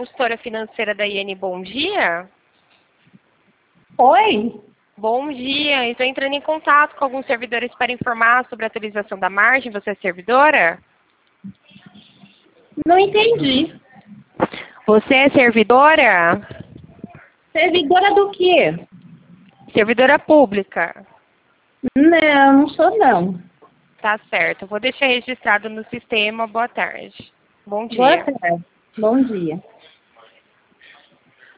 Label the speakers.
Speaker 1: consultora financeira da IN. Bom dia.
Speaker 2: Oi?
Speaker 1: Bom dia. Estou entrando em contato com alguns servidores para informar sobre a atualização da margem. Você é servidora?
Speaker 2: Não entendi.
Speaker 1: Você é servidora?
Speaker 2: Servidora do quê?
Speaker 1: Servidora pública.
Speaker 2: Não sou não.
Speaker 1: Tá certo. Vou deixar registrado no sistema. Boa tarde. Bom
Speaker 2: Boa
Speaker 1: dia.
Speaker 2: tarde. Bom dia.